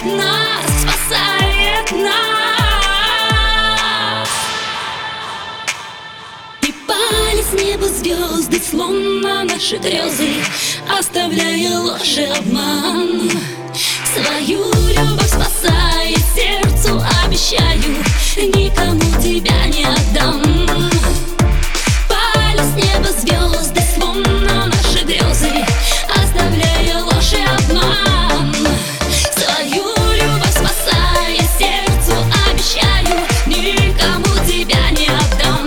нас, спасает нас. И пали с неба звезды, словно наши грезы, оставляя ложь и обман. Свою любовь спасая, сердцу обещаю, никому тебя не отдам. Пали с неба звезды, словно наши грезы, оставляя ложь и обман. Свою любовь спасая, сердцу обещаю, никому тебя не отдам.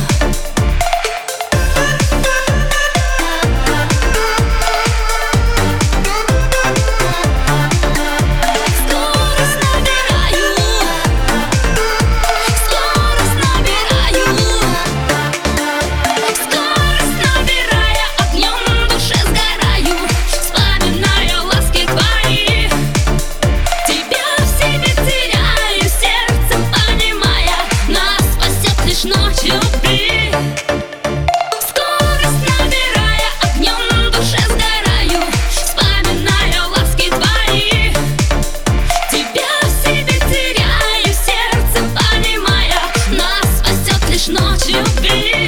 Ночь любви. Скорость набирая, огнем в душе сгораю, вспоминая ласки твои. Тебя в себе теряю, сердцем понимая, нас спасет лишь ночь любви.